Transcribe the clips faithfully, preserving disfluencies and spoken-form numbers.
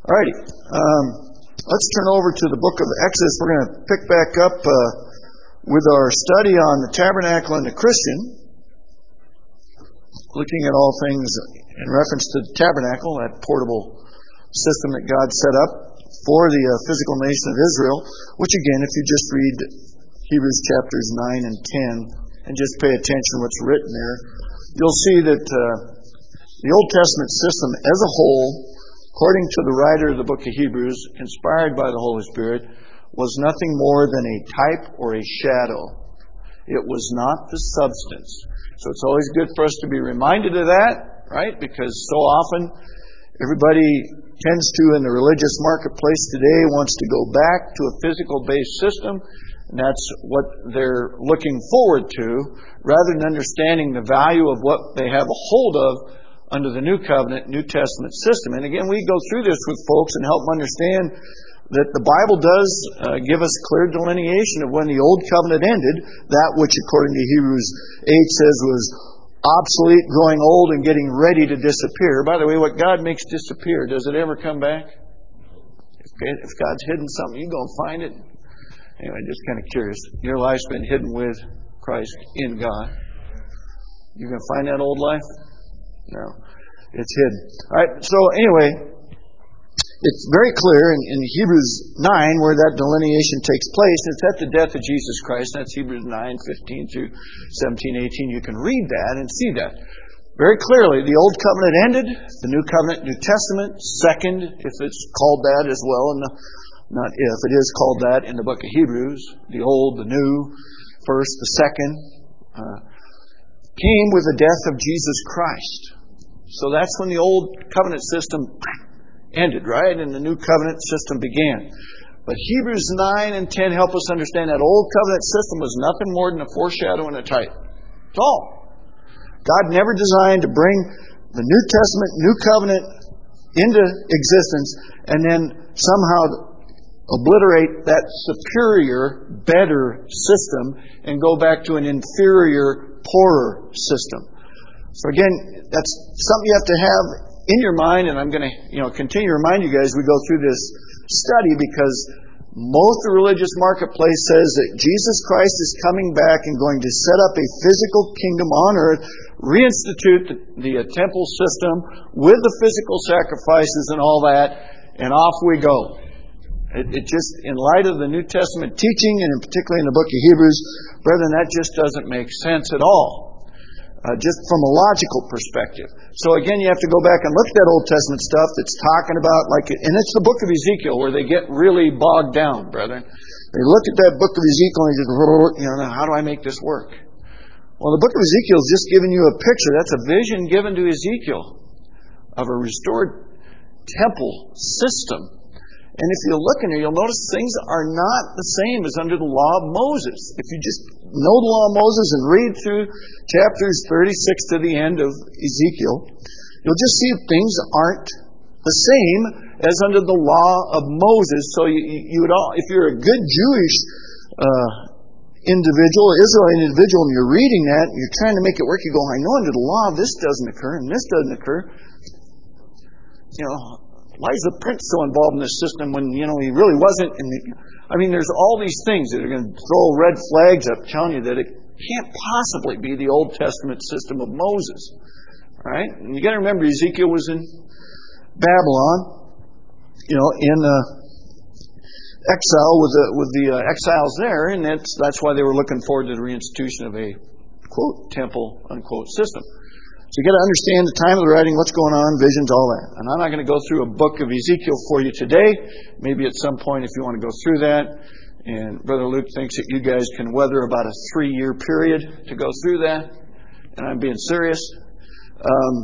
Alrighty, um, let's turn over to the book of Exodus. We're going to pick back up uh, with our study on the tabernacle and the Christian, looking at all things in reference to the tabernacle, that portable system that God set up for the uh, physical nation of Israel, which again, if you just read Hebrews chapters nine and ten and just pay attention to what's written there, you'll see that uh, the Old Testament system as a whole, according to the writer of the book of Hebrews, inspired by the Holy Spirit, was nothing more than a type or a shadow. It was not the substance. So it's always good for us to be reminded of that, right? Because so often everybody tends to, in the religious marketplace today, wants to go back to a physical-based system, and that's what they're looking forward to, rather than understanding the value of what they have a hold of under the New Covenant, New Testament system. And again, we go through this with folks and help them understand that the Bible does uh, give us clear delineation of when the Old Covenant ended, that which, according to Hebrews eight, says was obsolete, growing old, and getting ready to disappear. By the way, what God makes disappear, does it ever come back? If, if God's hidden something, you go and find it. Anyway, just kind of curious. Your life's been hidden with Christ in God. You going to find that old life? No, it's hidden. All right, so anyway, it's very clear in, in Hebrews nine where that delineation takes place. It's at the death of Jesus Christ. That's Hebrews nine, fifteen through seventeen, eighteen. You can read that and see that. Very clearly, the Old Covenant ended, the New Covenant, New Testament, second, if it's called that as well, and the, not if, it is called that in the book of Hebrews, the Old, the New, first, the second, uh, came with the death of Jesus Christ. So that's when the Old Covenant system ended, right? And the New Covenant system began. But Hebrews nine and ten help us understand that Old Covenant system was nothing more than a foreshadow and a type. That's all. God never designed to bring the New Testament, New Covenant into existence and then somehow obliterate that superior, better system and go back to an inferior, poorer system. So again, that's something you have to have in your mind, and I'm going to, you know, continue to remind you guys as we go through this study, because most of the religious marketplace says that Jesus Christ is coming back and going to set up a physical kingdom on earth, reinstitute the, the uh, temple system with the physical sacrifices and all that, and off we go. It, it just, in light of the New Testament teaching, and particularly in the book of Hebrews, brethren, that just doesn't make sense at all. Uh, just from a logical perspective. So again, you have to go back and look at that Old Testament stuff that's talking about, like, and it's the book of Ezekiel where they get really bogged down, brethren. They look at that book of Ezekiel and they just, you know, how do I make this work? Well, the book of Ezekiel is just giving you a picture. That's a vision given to Ezekiel of a restored temple system. And if you look in there, you'll notice things are not the same as under the law of Moses. If you just know the law of Moses and read through chapters thirty-six to the end of Ezekiel, you'll just see things aren't the same as under the law of Moses. So you, you would all, if you're a good Jewish uh, individual, Israeli individual, and you're reading that, and you're trying to make it work, you go, I know under the law this doesn't occur, and this doesn't occur. You know, why is the prince so involved in this system when, you know, he really wasn't? In the, I mean, there's all these things that are going to throw red flags up telling you that it can't possibly be the Old Testament system of Moses. All right? And you got to remember, Ezekiel was in Babylon, you know, in uh, exile with the with the uh, exiles there, and that's that's why they were looking forward to the reinstitution of a quote temple unquote system. So you've got to understand the time of the writing, what's going on, visions, all that. And I'm not going to go through a book of Ezekiel for you today. Maybe at some point if you want to go through that. And Brother Luke thinks that you guys can weather about a three-year period to go through that. And I'm being serious. Um,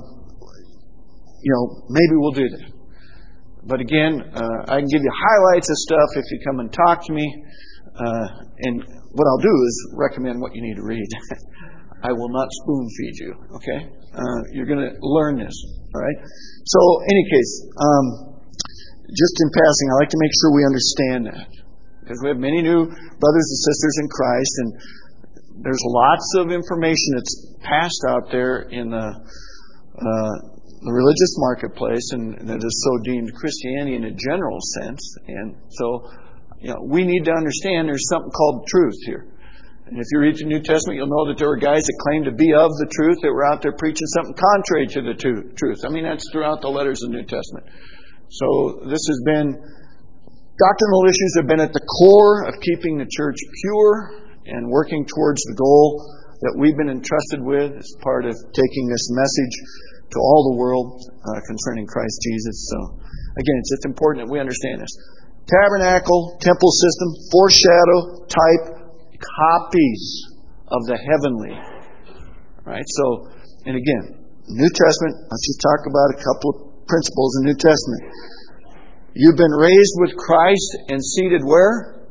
you know, maybe we'll do that. But again, uh, I can give you highlights of stuff if you come and talk to me. Uh, and what I'll do is recommend what you need to read. I will not spoon feed you, okay? Uh, you're going to learn this, all right? So, any case, um, just in passing, I like to make sure we understand that. Because we have many new brothers and sisters in Christ, and there's lots of information that's passed out there in the uh, the religious marketplace, and that is so deemed Christianity in a general sense. And so, you know, we need to understand there's something called truth here. And if you read the New Testament, you'll know that there were guys that claimed to be of the truth that were out there preaching something contrary to the truth. I mean, that's throughout the letters of the New Testament. So this has been, doctrinal issues have been at the core of keeping the church pure and working towards the goal that we've been entrusted with as part of taking this message to all the world uh, concerning Christ Jesus. So, again, it's just important that we understand this. Tabernacle, temple system, foreshadow, type, copies of the heavenly. Right? So, and again, New Testament, let's just talk about a couple of principles in New Testament. You've been raised with Christ and seated where?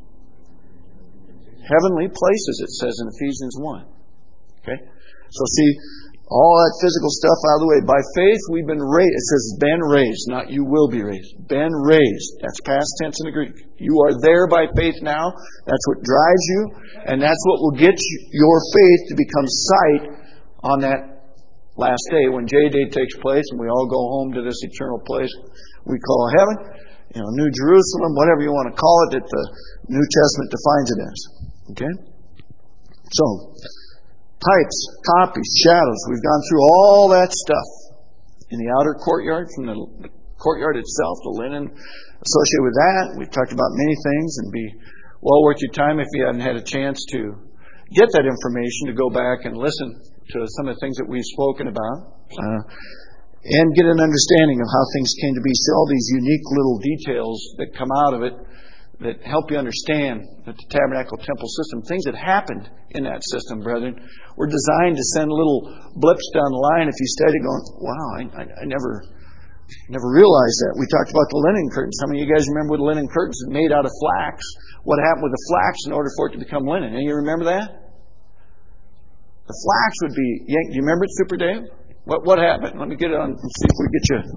Heavenly places, it says in Ephesians one. Okay? So see, all that physical stuff out of the way. By faith, we've been raised. It says, been raised, not you will be raised. Been raised. That's past tense in the Greek. You are there by faith now. That's what drives you. And that's what will get you, your faith to become sight on that last day when J-Day takes place and we all go home to this eternal place we call heaven. You know, New Jerusalem, whatever you want to call it, that the New Testament defines it as. Okay? So, types, copies, shadows. We've gone through all that stuff in the outer courtyard, from the, the courtyard itself, the linen associated with that. We've talked about many things, and be well worth your time if you haven't had a chance to get that information, to go back and listen to some of the things that we've spoken about, uh, and get an understanding of how things came to be. See all these unique little details that come out of it that help you understand that the tabernacle temple system, things that happened in that system, brethren, were designed to send little blips down the line if you study going, wow, I, I, I never never realized that. We talked about the linen curtains. How many of you guys remember what the linen curtains is made out of flax? What happened with the flax in order for it to become linen? Any of you remember that? The flax would be yanked. Do you remember it, Super Dave? What what happened? Let me get it on and see if we get you.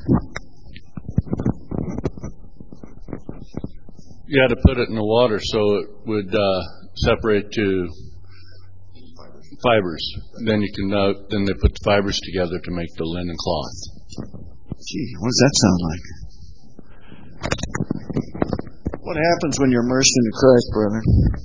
You had to put it in the water so it would uh, separate to fibers. Then you can uh, then they put the fibers together to make the linen cloth. Gee, what does that sound like? What happens when you're immersed into Christ, brother?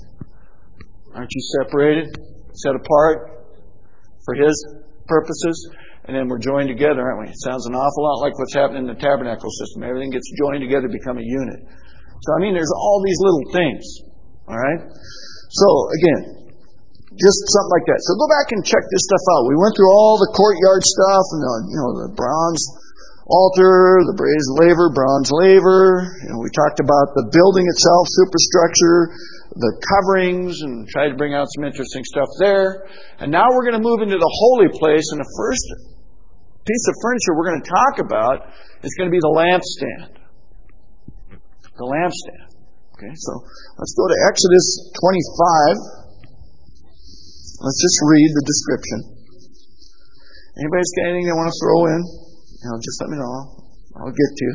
Aren't you separated, set apart for His purposes? And then we're joined together, aren't we? It sounds an awful lot like what's happening in the tabernacle system. Everything gets joined together to become a unit. So, I mean, there's all these little things. All right? So, again, just something like that. So go back and check this stuff out. We went through all the courtyard stuff and the, you know, the bronze altar, the brazen laver, bronze laver. You know, we talked about the building itself, superstructure, the coverings, and tried to bring out some interesting stuff there. And now we're going to move into the holy place, and the first piece of furniture we're going to talk about is going to be the lampstand. The lampstand. Okay, so let's go to Exodus twenty-five. Let's just read the description. Anybody's got anything they want to throw in? You know, just let me know. I'll get to you.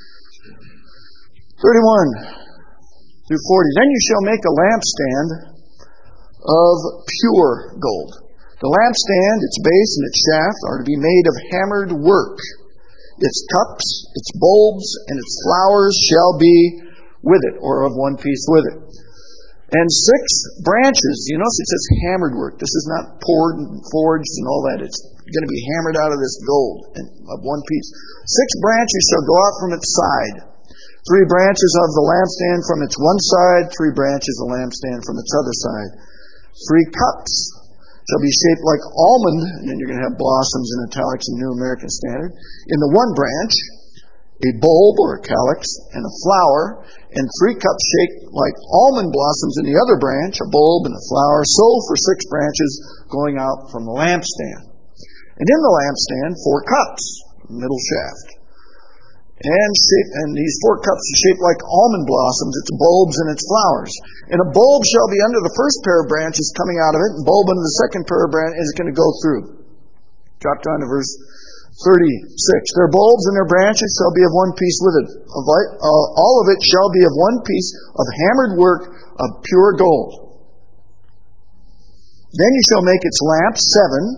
thirty-one through forty. Then you shall make a lampstand of pure gold. The lampstand, its base, and its shaft are to be made of hammered work. Its cups, its bulbs, and its flowers shall be with it, or of one piece with it. And six branches, you notice it says hammered work. This is not poured and forged and all that. It's going to be hammered out of this gold and of one piece. Six branches shall go out from its side. Three branches of the lampstand from its one side, three branches of the lampstand from its other side. Three cups shall be shaped like almond, and then you're going to have blossoms in italics in New American Standard. In the one branch, a bulb or a calyx and a flower, and three cups shaped like almond blossoms in the other branch, a bulb and a flower, so for six branches going out from the lampstand. And in the lampstand, four cups, middle shaft. And, shape, and these four cups are shaped like almond blossoms, its bulbs and its flowers. And a bulb shall be under the first pair of branches coming out of it, and bulb under the second pair of branches is going to go through. Drop down to verse thirty-six. Their bulbs and their branches shall be of one piece with it. Of light, uh, all of it shall be of one piece of hammered work of pure gold. Then you shall make its lamps seven,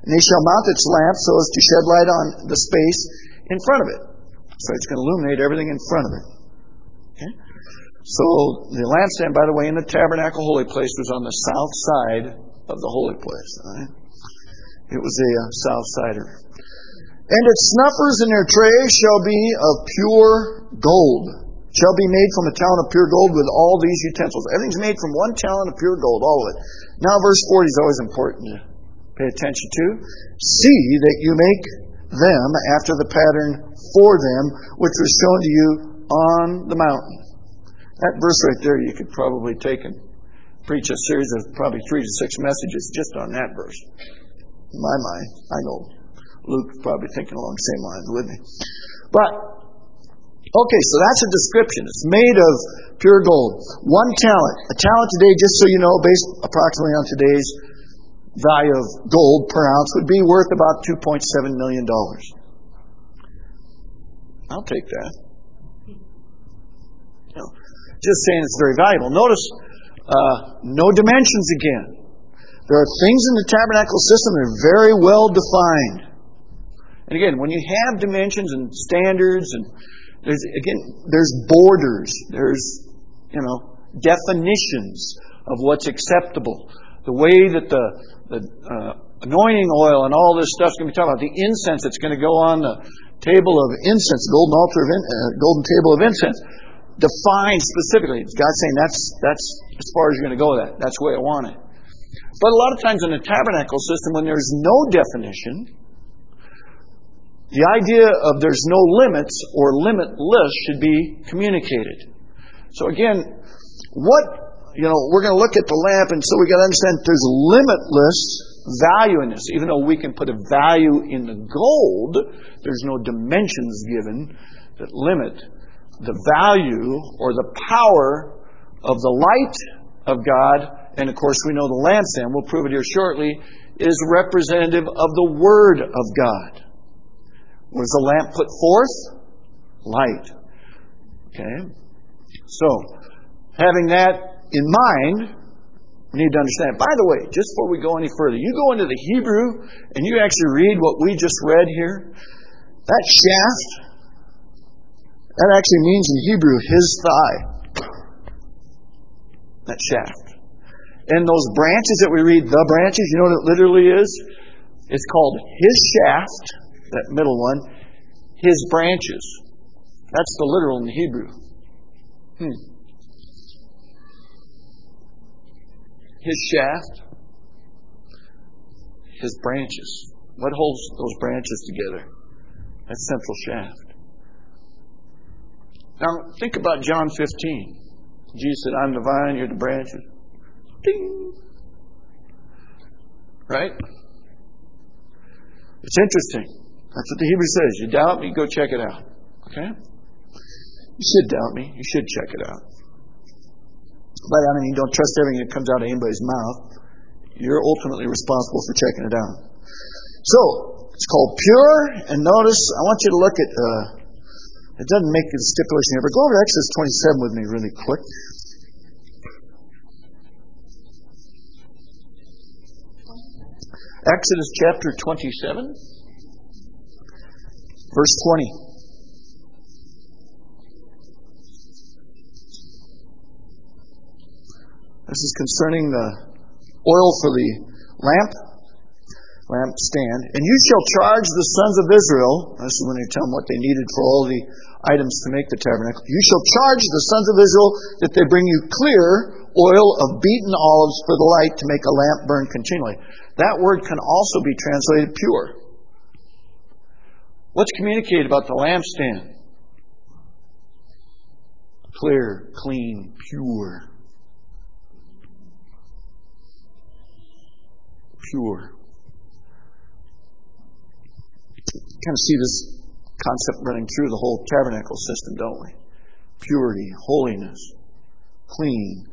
And they shall mount its lamp so as to shed light on the space in front of it. So it's going to illuminate everything in front of it. Okay? So the lampstand, by the way, in the tabernacle holy place was on the south side of the holy place. All right? It was a uh, south sider. And its snuffers and their trays shall be of pure gold. Shall be made from a talent of pure gold with all these utensils. Everything's made from one talent of pure gold, all of it. Now verse forty is always important to pay attention to. See that you make them after the pattern for them, which was shown to you on the mountain. That verse right there, you could probably take and preach a series of probably three to six messages just on that verse. In my mind, I know Luke's probably thinking along the same lines with me. But, okay, so that's a description. It's made of pure gold. One talent. A talent today, just so you know, based approximately on today's value of gold per ounce, would be worth about two point seven million dollars. I'll take that. You know, just saying it's very valuable. Notice, uh, no dimensions again. There are things in the tabernacle system that are very well defined. And again, when you have dimensions and standards, and there's again, there's borders, there's you know definitions of what's acceptable. The way that the the uh, anointing oil and all this stuff's going to be talking about, the incense that's going to go on the table of incense, golden altar of in, uh, golden table of incense, defined specifically. It's God saying that's that's as far as you're going to go with that. That's the way I want it. But a lot of times in the tabernacle system, when there's no definition, the idea of there's no limits or limitless should be communicated. So again, what, you know, we're going to look at the lamp, and so we got to understand there's limitless value in this. Even though we can put a value in the gold, there's no dimensions given that limit the value or the power of the light of God. And of course, we know the lampstand, we'll prove it here shortly, is representative of the Word of God. What does the lamp put forth? Light. Okay? So, having that in mind, we need to understand. By the way, just before we go any further, you go into the Hebrew and you actually read what we just read here. That shaft, that actually means in Hebrew, his thigh. That shaft. And those branches that we read, the branches, you know what it literally is? It's called his shaft, that middle one, his branches. That's the literal in the Hebrew. Hmm. His shaft, his branches. What holds those branches together? That central shaft. Now, think about John fifteen. Jesus said, I'm the vine, you're the branches. Ding. Right? It's interesting. That's what the Hebrew says. You doubt me? Go check it out. Okay? You should doubt me. You should check it out. But I mean, you don't trust everything that comes out of anybody's mouth. You're ultimately responsible for checking it out. So, it's called pure. And notice, I want you to look at, uh, it doesn't make a stipulation here, but go over to Exodus twenty-seven with me really quick. Exodus chapter twenty-seven, verse twenty. This is concerning the oil for the lamp, lampstand. And you shall charge the sons of Israel, this is when they tell them what they needed for all the items to make the tabernacle. You shall charge the sons of Israel that they bring you clear oil of beaten olives for the light to make a lamp burn continually. That word can also be translated pure. What's communicated about the lampstand? Clear, clean, pure. Pure. Kind of see this concept running through the whole tabernacle system, don't we? Purity, holiness, clean.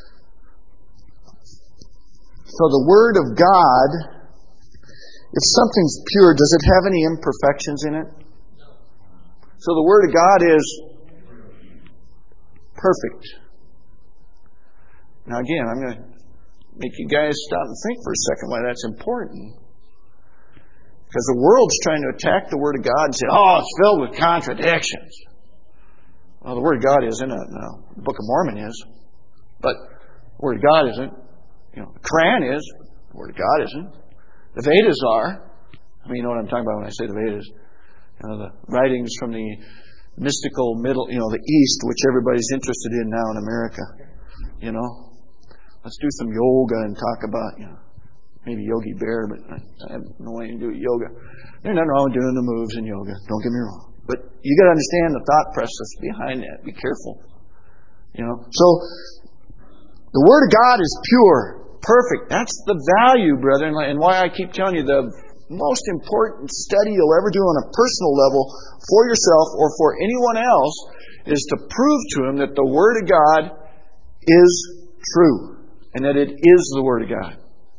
So the Word of God, if something's pure, does it have any imperfections in it? So the Word of God is perfect. Now again, I'm going to make you guys stop and think for a second why that's important. Because the world's trying to attack the Word of God and say, oh, it's filled with contradictions. Well, the Word of God isn't. No, the Book of Mormon is. But the Word of God isn't. You know, the Quran is. The Word of God isn't. The Vedas are. I mean, you know what I'm talking about when I say the Vedas. You know, the writings from the mystical middle, you know, the East, which everybody's interested in now in America. You know, let's do some yoga and talk about, you know, maybe Yogi Bear, but I, I have no way to do yoga. There's nothing wrong with doing the moves in yoga. Don't get me wrong. But you got to understand the thought process behind that. Be careful. You know, so the Word of God is pure, perfect. That's the value, brethren, and why I keep telling you the most important study you'll ever do on a personal level for yourself or for anyone else is to prove to him that the Word of God is true and that it is the Word of God.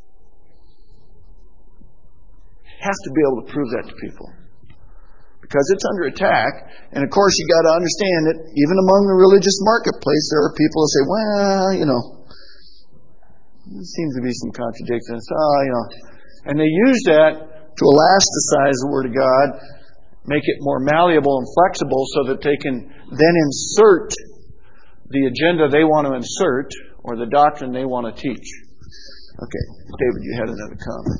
You have to be able to prove that to people because it's under attack. And of course, you got to understand that even among the religious marketplace, there are people who say, "Well, you know, there seems to be some contradictions." Oh, you know, and they use that to elasticize the Word of God, make it more malleable and flexible so that they can then insert the agenda they want to insert or the doctrine they want to teach. Okay, David, you had another comment.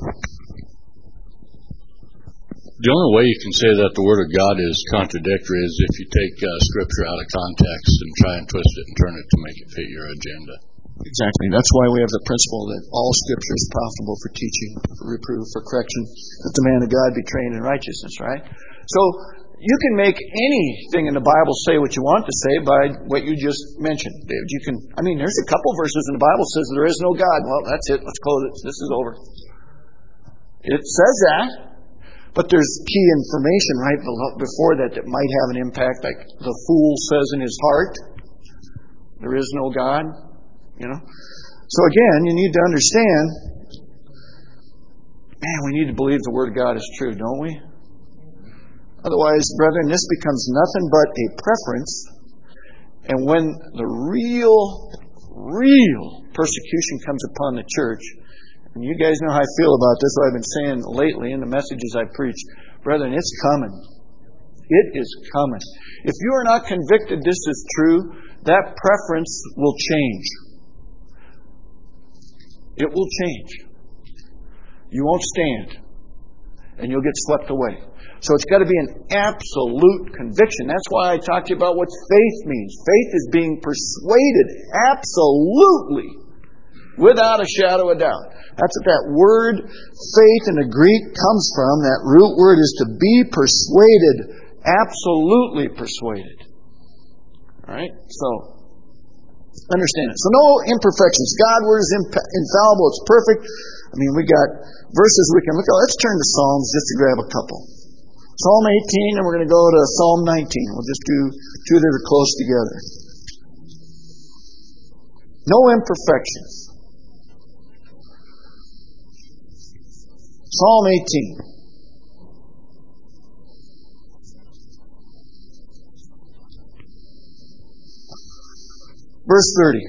The only way you can say that the Word of God is contradictory is if you take uh, Scripture out of context and try and twist it and turn it to make it fit your agenda. Exactly. That's why we have the principle that all Scripture is profitable for teaching, for reproof, for correction, that the man of God be trained in righteousness, right? So you can make anything in the Bible say what you want to say by what you just mentioned, David. You can. I mean, there's a couple verses in the Bible that says there is no God. Well, that's it. Let's close it. This is over. It says that, but there's key information right before that that might have an impact, like the fool says in his heart, there is no God. You know? So again, you need to understand, man, we need to believe the Word of God is true, don't we? Otherwise, brethren, this becomes nothing but a preference. And when the real, real persecution comes upon the church, and you guys know how I feel about this, what I've been saying lately in the messages I preach, brethren, it's coming. It is coming. If you are not convicted this is true, that preference will change. It will change. You won't stand. And you'll get swept away. So it's got to be an absolute conviction. That's why I talked to you about what faith means. Faith is being persuaded absolutely, without a shadow of doubt. That's what that word faith in the Greek comes from. That root word is to be persuaded. Absolutely persuaded. All right? So understand it. So no imperfections. God's Word is imp- infallible. It's perfect. I mean, we got verses we can look at. Let's turn to Psalms just to grab a couple. Psalm eighteen, and we're going to go to Psalm nineteen. We'll just do two that are close together. No imperfections. Psalm eighteen. Verse thirty.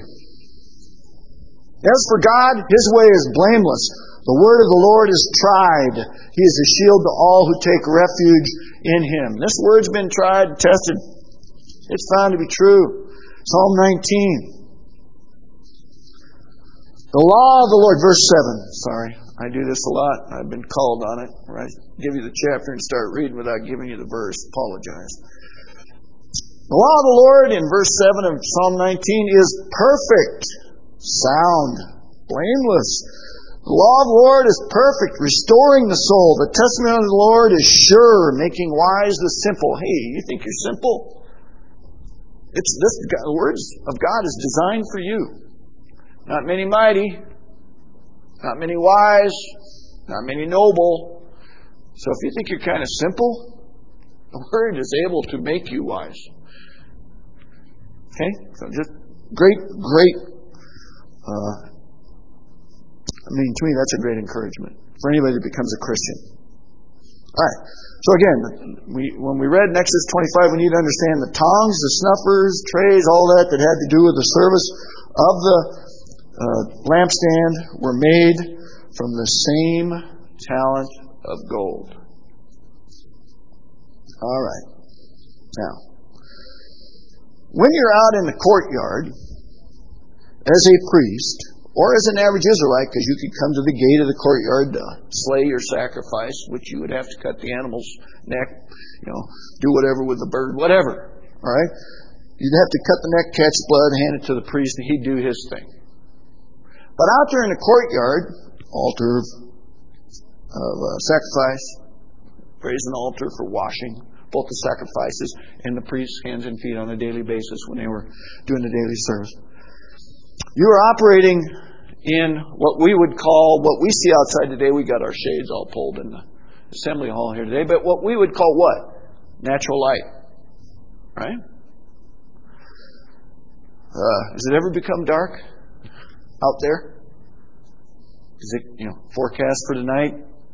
As for God, His way is blameless. The word of the Lord is tried. He is a shield to all who take refuge in Him. This word's been tried, tested. It's found to be true. Psalm nineteen. The law of the Lord, verse seven. Sorry, I do this a lot. I've been called on it. Where I give you the chapter and start reading without giving you the verse. Apologize. The law of the Lord in verse seven of Psalm nineteen is perfect, sound, blameless. The law of the Lord is perfect, restoring the soul. The testimony of the Lord is sure, making wise the simple. Hey, you think you're simple? It's this. The words of God is designed for you. Not many mighty, not many wise, not many noble. So if you think you're kind of simple, the Word is able to make you wise. Okay? So just great, great, uh, I mean, to me, that's a great encouragement for anybody that becomes a Christian. All right. So again, we when we read in Exodus twenty-five, we need to understand the tongs, the snuffers, trays, all that that had to do with the service of the uh, lampstand were made from the same talent of gold. All right. Now, when you're out in the courtyard as a priest, or as an average Israelite, because you could come to the gate of the courtyard to slay your sacrifice, which you would have to cut the animal's neck, you know, do whatever with the bird, whatever. All right? You'd have to cut the neck, catch blood, hand it to the priest, and he'd do his thing. But out there in the courtyard, altar of, of uh, sacrifice, praise an altar for washing both the sacrifices and the priest's hands and feet on a daily basis when they were doing the daily service. You are operating in what we would call, what we see outside today, we got our shades all pulled in the assembly hall here today, but what we would call what? Natural light. Right? Uh, has it ever become dark out there? Is it, you know, forecast for tonight?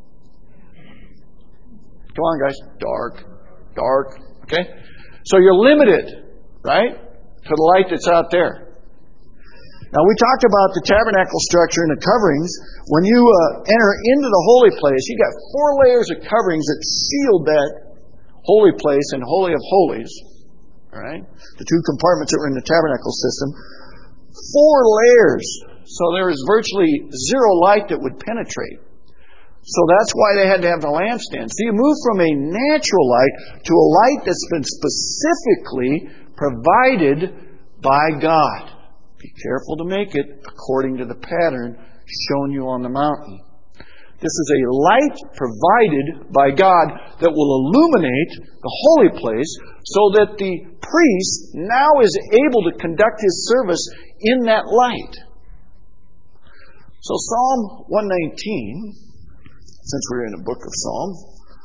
Come on, guys. Dark. Dark. Okay? So you're limited, right, to the light that's out there. Now, we talked about the tabernacle structure and the coverings. When you uh, enter into the holy place, you got four layers of coverings that sealed that holy place and Holy of Holies. All right? The two compartments that were in the tabernacle system. Four layers. So there is virtually zero light that would penetrate. So that's why they had to have the lampstand. So you move from a natural light to a light that's been specifically provided by God. Be careful to make it according to the pattern shown you on the mountain. This is a light provided by God that will illuminate the holy place so that the priest now is able to conduct his service in that light. So Psalm one nineteen, since we're in the book of Psalms,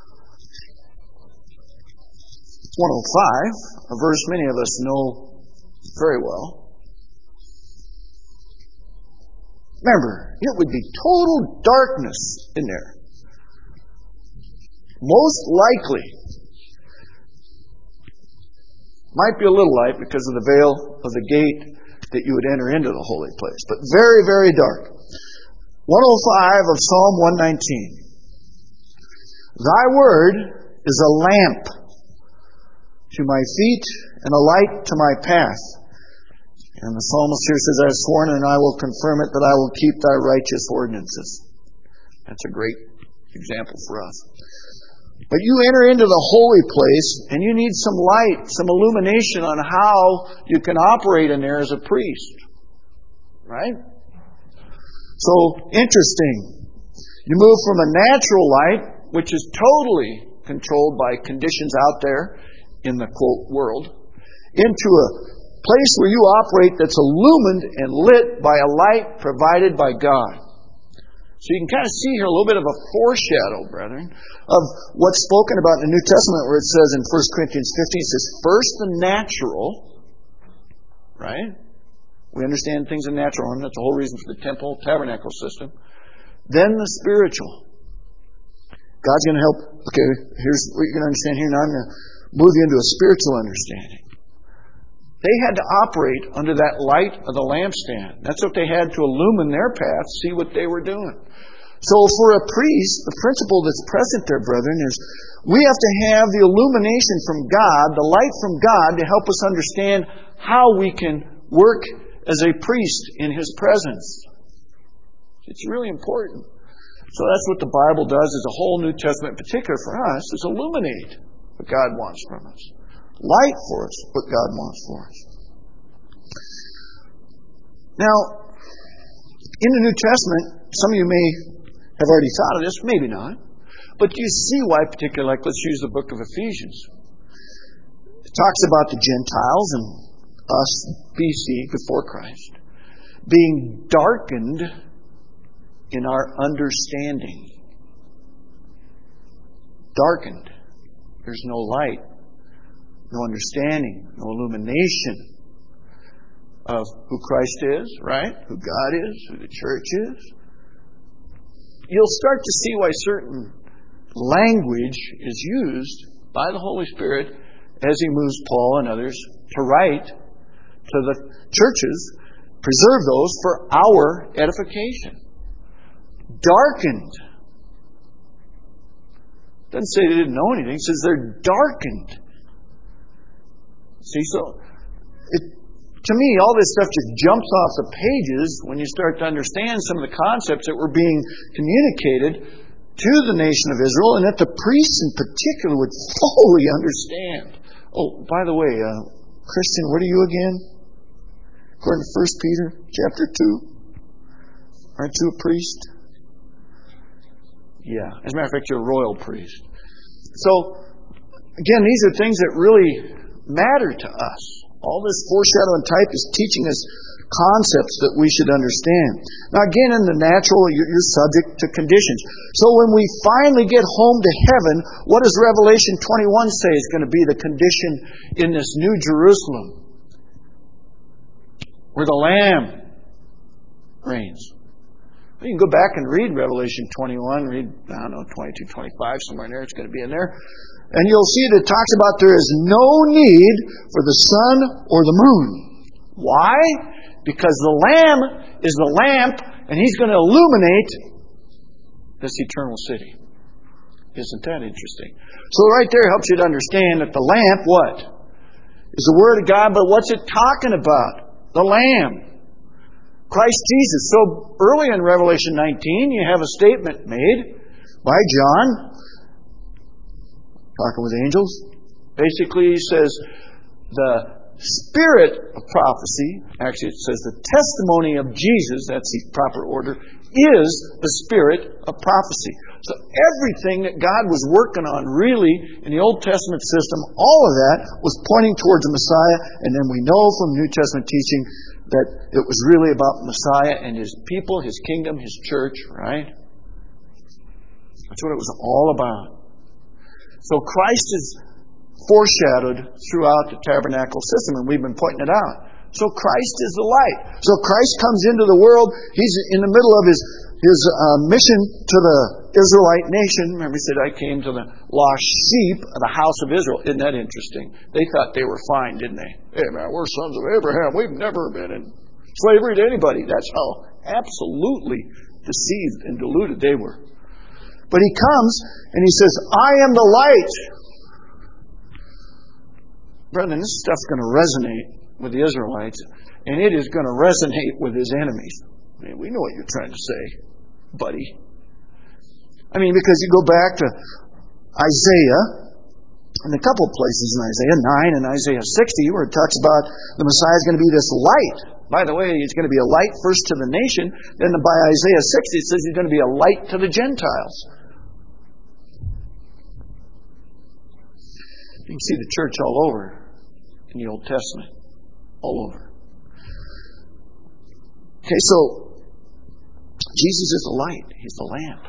one oh five, a verse many of us know very well. Remember, it would be total darkness in there. Most likely, might be a little light because of the veil of the gate that you would enter into the holy place, but very, very dark. one oh five of Psalm one nineteen. Thy word is a lamp to my feet and a light to my path. And the psalmist here says, I have sworn and I will confirm it that I will keep thy righteous ordinances. That's a great example for us. But you enter into the holy place and you need some light, some illumination on how you can operate in there as a priest. Right? So, interesting. You move from a natural light, which is totally controlled by conditions out there in the, quote, world, into a place where you operate that's illumined and lit by a light provided by God. So you can kind of see here a little bit of a foreshadow, brethren, of what's spoken about in the New Testament where it says in First Corinthians fifteen, it says, first the natural, right? We understand things in natural, and that's the whole reason for the temple, tabernacle system. Then the spiritual. God's going to help. Okay, here's what you're going to understand here. Now I'm going to move you into a spiritual understanding. They had to operate under that light of the lampstand. That's what they had to illumine their path, see what they were doing. So for a priest, the principle that's present there, brethren, is we have to have the illumination from God, the light from God, to help us understand how we can work as a priest in His presence. It's really important. So that's what the Bible does as a whole New Testament, in particular for us, is illuminate what God wants from us. Light for us what God wants for us. Now, in the New Testament, some of you may have already thought of this, maybe not. But do you see why, particularly, like let's use the book of Ephesians. It talks about the Gentiles and us, B C, before Christ, being darkened in our understanding. Darkened. There's no light, no understanding, no illumination of who Christ is, right? Who God is, who the church is. You'll start to see why certain language is used by the Holy Spirit as He moves Paul and others to write to the churches, preserve those for our edification. Darkened. Doesn't say they didn't know anything. It says they're darkened. See, so it, to me, all this stuff just jumps off the pages when you start to understand some of the concepts that were being communicated to the nation of Israel, and that the priests in particular would fully understand. Oh, by the way, uh, Christian, what are you again? According to First Peter chapter two, aren't you a priest? Yeah. As a matter of fact, you're a royal priest. So, again, these are things that really matter to us. All this foreshadow and type is teaching us concepts that we should understand. Now, again, in the natural, you're subject to conditions. So when we finally get home to heaven, what does Revelation twenty-one say is going to be the condition in this New Jerusalem? Where the Lamb reigns. You can go back and read Revelation twenty-one, read, I don't know, twenty-two, twenty-five, somewhere in there. It's going to be in there. And you'll see that it talks about there is no need for the sun or the moon. Why? Because the Lamb is the lamp, and He's going to illuminate this eternal city. Isn't that interesting? So right there helps you to understand that the lamp, what? Is the Word of God, but what's it talking about? The Lamb. Christ Jesus. So early in Revelation nineteen, you have a statement made by John, talking with angels. Basically, he says the Spirit of prophecy, actually it says the testimony of Jesus, that's the proper order, is the Spirit of prophecy. So everything that God was working on really in the Old Testament system, all of that was pointing towards the Messiah. And then we know from New Testament teaching that it was really about Messiah and His people, His kingdom, His church, right? That's what it was all about. So Christ is foreshadowed throughout the tabernacle system, and we've been pointing it out. So Christ is the light. So Christ comes into the world. He's in the middle of His, his uh, mission to the Israelite nation. Remember, He said, I came to the lost sheep of the house of Israel. Isn't that interesting? They thought they were fine, didn't they? Hey, man, we're sons of Abraham. We've never been in slavery to anybody. That's how absolutely deceived and deluded they were. But He comes and He says, I am the light. Brethren, this stuff's going to resonate with the Israelites, and it is going to resonate with His enemies. I mean, we know what you're trying to say, buddy. I mean, because you go back to Isaiah, in a couple of places in Isaiah nine and Isaiah sixty, where it talks about the Messiah is going to be this light. By the way, He's going to be a light first to the nation, then by Isaiah sixty it says He's going to be a light to the Gentiles. You can see the church all over in the Old Testament. All over. Okay, so Jesus is the light. He's the lamp.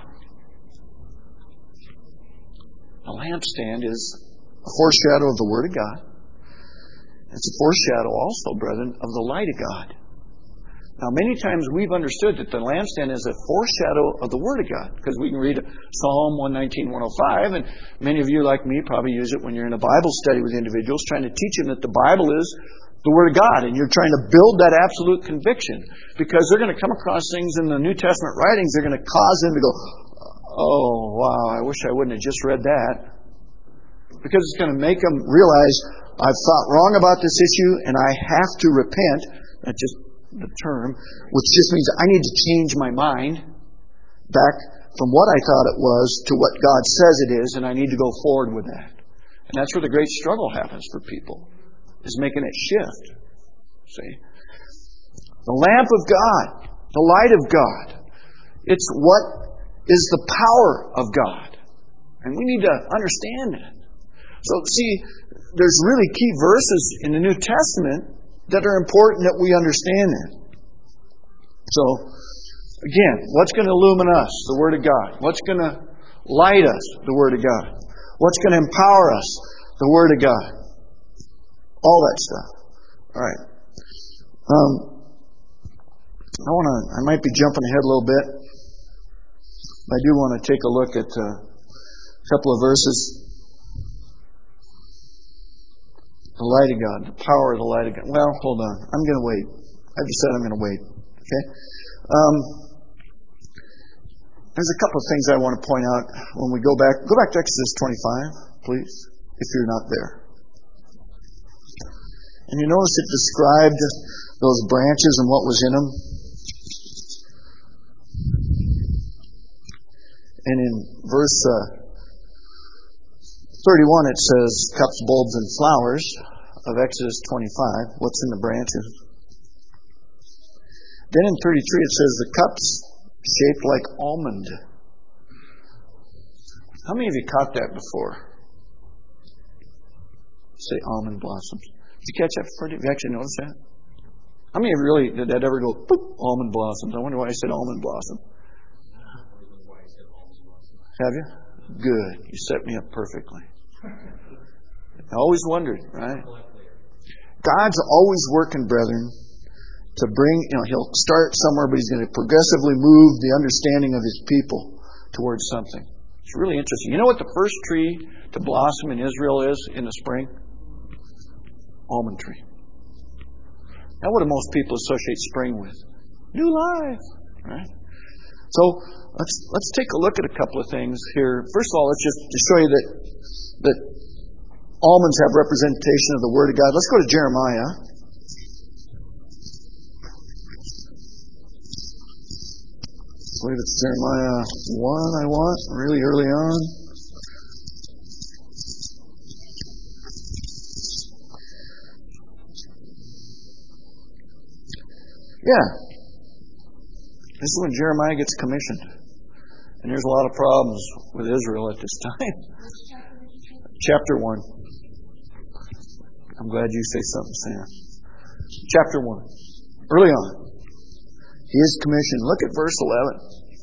A lampstand is a foreshadow of the Word of God. It's a foreshadow also, brethren, of the light of God. Now, many times we've understood that the lampstand is a foreshadow of the Word of God, because we can read Psalm one nineteen, one oh five, and many of you, like me, probably use it when you're in a Bible study with individuals, trying to teach them that the Bible is the Word of God, and you're trying to build that absolute conviction, because they're going to come across things in the New Testament writings that are going to cause them to go, oh, wow, I wish I wouldn't have just read that. Because it's going to make them realize, I've thought wrong about this issue, and I have to repent. That's just the term, which just means I need to change my mind back from what I thought it was to what God says it is, and I need to go forward with that. And that's where the great struggle happens for people, is making it shift. See? The lamp of God, the light of God, it's what is the power of God. And we need to understand that. So, see, there's really key verses in the New Testament that are important that we understand that. So, again, what's going to illumine us? The Word of God. What's going to light us? The Word of God. What's going to empower us? The Word of God. All that stuff. All right. Um, I want to. I might be jumping ahead a little bit. I do want to take a look at uh, a couple of verses. The light of God, the power of the light of God. Well, hold on. I'm going to wait. I just said I'm going to wait. Okay. Um, There's a couple of things I want to point out when we go back. Go back to Exodus twenty-five, please, if you're not there. And you notice it described those branches and what was in them. And in verse uh, thirty-one it says cups, bulbs, and flowers of Exodus twenty-five. What's in the branches? Then in thirty-three it says the cups shaped like almond. How many of you caught that before? Say almond blossoms. Did you catch that before? Did you actually notice that? How many of you really, did that ever go, boop, almond blossoms? I wonder why I said almond blossom. Have you? Good. You set me up perfectly. I always wondered, right? God's always working, brethren, to bring, you know, He'll start somewhere, but He's going to progressively move the understanding of His people towards something. It's really interesting. You know what the first tree to blossom in Israel is in the spring? Almond tree. Now, what do most people associate spring with? New life, right? So let's let's take a look at a couple of things here. First of all, let's just to show you that that almonds have representation of the Word of God. Let's go to Jeremiah. I believe it's Jeremiah one. I want really early on. Yeah. This is when Jeremiah gets commissioned. And there's a lot of problems with Israel at this time. Chapter one. I'm glad you say something, Sam. Chapter one. Early on. He is commissioned. Look at verse eleven.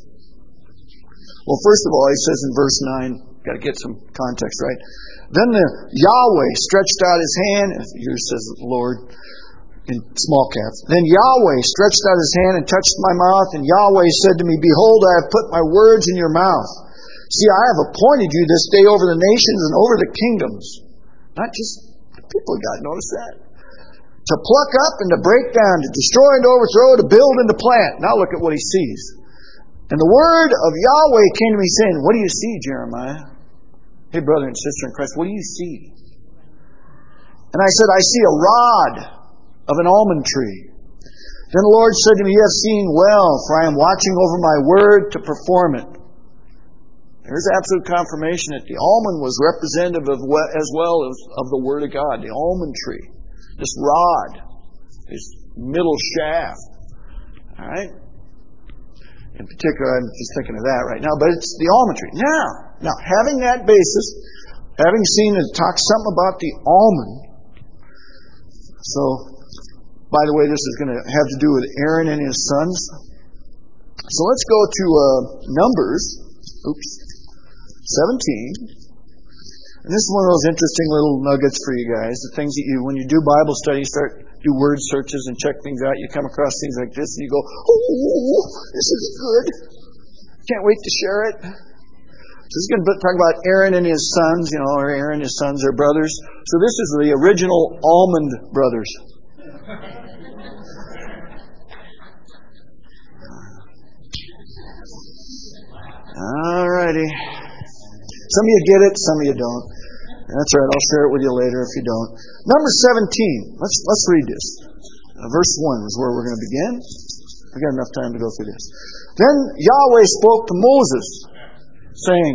Well, first of all, he says in verse nine, got to get some context, right? Then the Yahweh stretched out His hand, here says the Lord, in small caps. Then Yahweh stretched out His hand and touched my mouth, and Yahweh said to me, Behold, I have put my words in your mouth. See, I have appointed you this day over the nations and over the kingdoms. Not just the people of God, notice that. To pluck up and to break down, to destroy and to overthrow, to build and to plant. Now look at what he sees. And the word of Yahweh came to me saying, What do you see, Jeremiah? Hey, brother and sister in Christ, what do you see? And I said, I see a rod of an almond tree. Then the Lord said to me, You have seen well, for I am watching over my word to perform it. There's absolute confirmation that the almond was representative of as well as of the Word of God. The almond tree. This rod. This middle shaft. Alright? In particular, I'm just thinking of that right now, but it's the almond tree. Now, now having that basis, having seen it talk something about the almond, so, by the way, this is going to have to do with Aaron and his sons. So let's go to uh, Numbers, oops, seventeen. And this is one of those interesting little nuggets for you guys. The things that you, when you do Bible study, you start do word searches and check things out. You come across things like this, and you go, "Oh, this is good! Can't wait to share it." So this is going to talk about Aaron and his sons. You know, or Aaron and his sons are brothers. So this is the original almond brothers. Alrighty. Some of you get it, some of you don't. That's right, I'll share it with you later if you don't. Number seventeen. Let's let's read this. Uh, verse one is where we're going to begin. I've got enough time to go through this. Then Yahweh spoke to Moses, saying,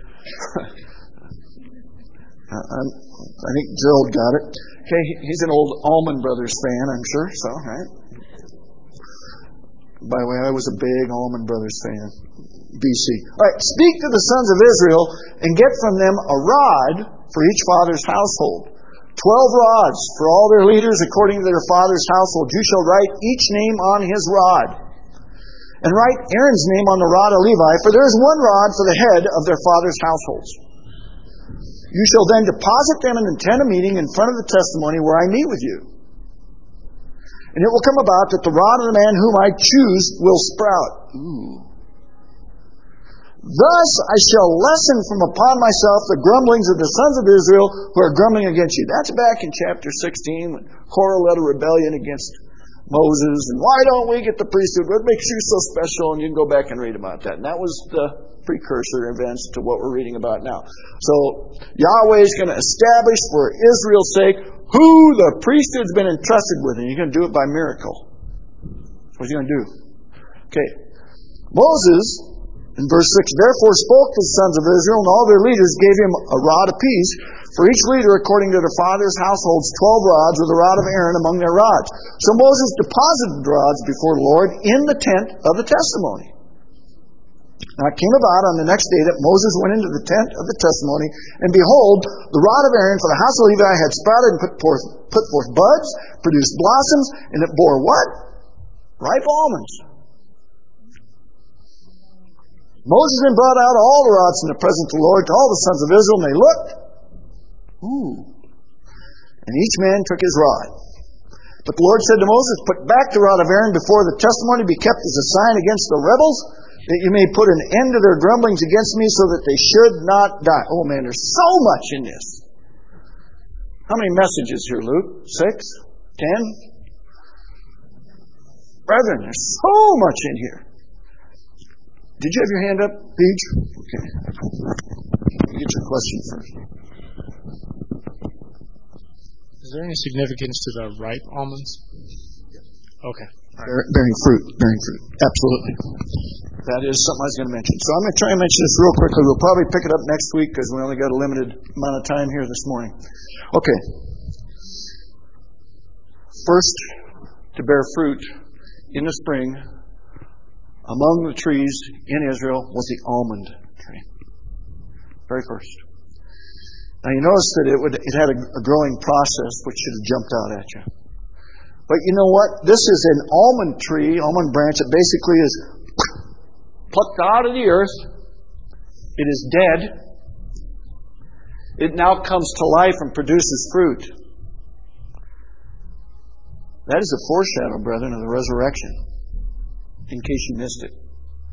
I, I think Gerald got it. Okay, he's an old Allman Brothers fan, I'm sure, so, right? By the way, I was a big Allman Brothers fan. B C. All right, speak to the sons of Israel and get from them a rod for each father's household. Twelve rods for all their leaders according to their father's household. You shall write each name on his rod. And write Aaron's name on the rod of Levi, for there is one rod for the head of their father's households. You shall then deposit them in the tent of meeting in front of the testimony where I meet with you. And it will come about that the rod of the man whom I choose will sprout. Ooh. Thus I shall lessen from upon myself the grumblings of the sons of Israel who are grumbling against you. That's back in chapter sixteen when Korah led a rebellion against Moses, and why don't we get the priesthood? What makes you so special? And you can go back and read about that. And that was the precursor events to what we're reading about now. So Yahweh is going to establish for Israel's sake who the priesthood's been entrusted with, and you're going to do it by miracle. What's he going to do? Okay. Moses, in verse six, therefore spoke to the sons of Israel, and all their leaders gave him a rod apiece, for each leader according to their father's households, twelve rods, with the rod of Aaron among their rods. So Moses deposited the rods before the Lord in the tent of the testimony. Now it came about on the next day that Moses went into the tent of the testimony, and behold, the rod of Aaron for the house of Levi had sprouted and put forth, put forth buds, produced blossoms, and it bore what? Ripe almonds. Moses then brought out all the rods from the presence of the Lord to all the sons of Israel, and they looked. Ooh. And each man took his rod. But the Lord said to Moses, put back the rod of Aaron before the testimony, be kept as a sign against the rebels, that you may put an end to their grumblings against me, so that they should not die. Oh man, there's so much in this. How many messages here, Luke? Six? Ten? Brethren, there's so much in here. Did you have your hand up, Paige? Okay. Get your question first. Is there any significance to the ripe almonds? Okay. Right. Bearing fruit. Bearing fruit. Absolutely. That is something I was going to mention. So I'm going to try and mention this real quickly. We'll probably pick it up next week because we only got a limited amount of time here this morning. Okay. First to bear fruit in the spring among the trees in Israel was the almond tree. Very first. Now you notice that it would it had a, a growing process which should have jumped out at you. But you know what? This is an almond tree, almond branch that basically is plucked out of the earth. It is dead. It now comes to life and produces fruit. That is a foreshadow, brethren, of the resurrection. In case you missed it.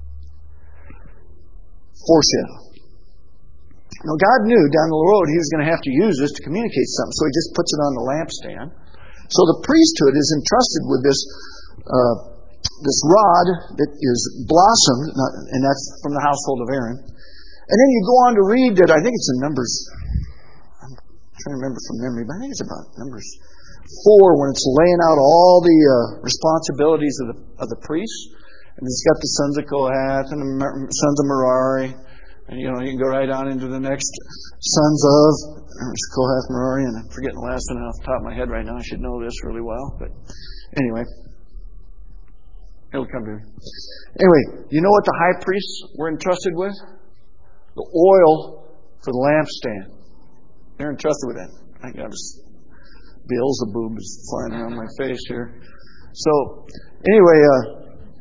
Foreshadow. Now God knew down the road He was going to have to use this to communicate something, so He just puts it on the lampstand. So the priesthood is entrusted with this uh, this rod that is blossomed, and that's from the household of Aaron. And then you go on to read that, I think it's in Numbers, I'm trying to remember from memory, but I think it's about Numbers four, when it's laying out all the uh, responsibilities of the of the priests. And it's got the sons of Kohath and the sons of Merari. And, you know, you can go right on into the next sons of Kohath, Merari, and I'm forgetting the last one off the top of my head right now. I should know this really well. But anyway, it'll come to me. Anyway, you know what the high priests were entrusted with? The oil for the lampstand. They're entrusted with that. I got this Beelzebub is flying around my face here. So, anyway, uh,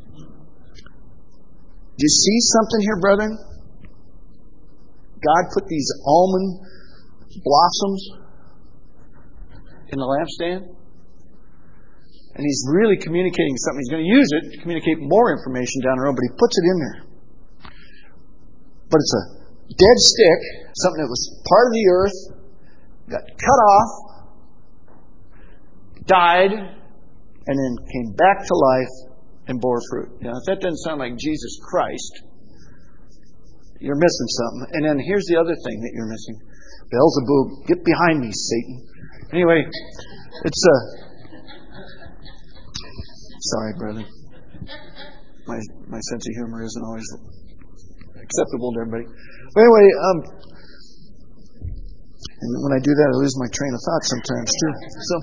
do you see something here, brethren? God put these almond blossoms in the lampstand. And He's really communicating something. He's going to use it to communicate more information down the road, but He puts it in there. But it's a dead stick, something that was part of the earth, got cut off, died, and then came back to life and bore fruit. Now, if that doesn't sound like Jesus Christ, you're missing something. And then here's the other thing that you're missing. Beelzebub, get behind me, Satan. Anyway, it's a... Uh, sorry, brother. My my sense of humor isn't always acceptable to everybody. But anyway, um, and when I do that, I lose my train of thought sometimes, too. So...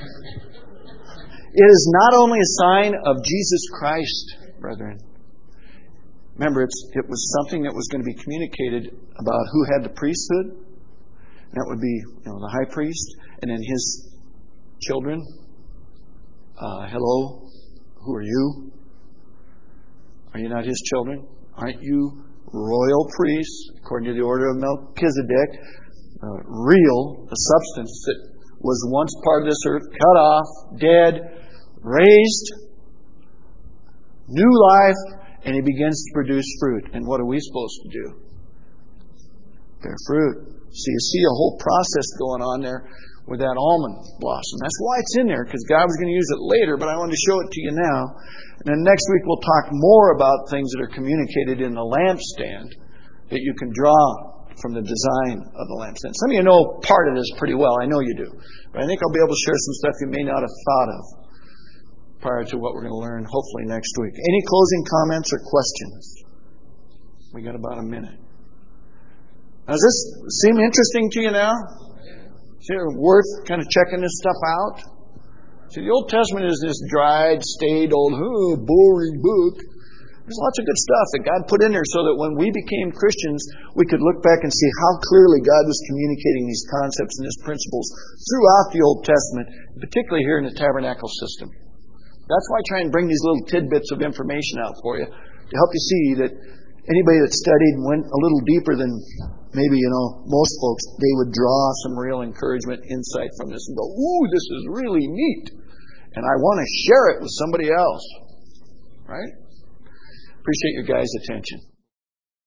It is not only a sign of Jesus Christ, brethren. Remember, it's, it was something that was going to be communicated about who had the priesthood. That would be, you know, the high priest, and then his children. Uh, hello, who are you? Are you not his children? Aren't you royal priests, according to the order of Melchizedek? Uh, real, the substance that was once part of this earth, cut off, dead, raised, new life, and He begins to produce fruit. And what are we supposed to do? Bear fruit. So you see a whole process going on there with that almond blossom. That's why it's in there, because God was going to use it later, but I wanted to show it to you now. And then next week we'll talk more about things that are communicated in the lampstand that you can draw from the design of the lampstand. Some of you know part of this pretty well. I know you do. But I think I'll be able to share some stuff you may not have thought of prior to what we're going to learn hopefully next week. Any closing comments or questions? We got about a minute. Does this seem interesting to you now? Is it worth kind of checking this stuff out? See, the Old Testament is this dried, staid, old, oh, boring book. There's lots of good stuff that God put in there so that when we became Christians, we could look back and see how clearly God was communicating these concepts and His principles throughout the Old Testament, particularly here in the tabernacle system. That's why I try and bring these little tidbits of information out for you to help you see that anybody that studied and went a little deeper than maybe, you know, most folks, they would draw some real encouragement, insight from this and go, ooh, this is really neat. And I want to share it with somebody else. Right? Appreciate your guys' attention.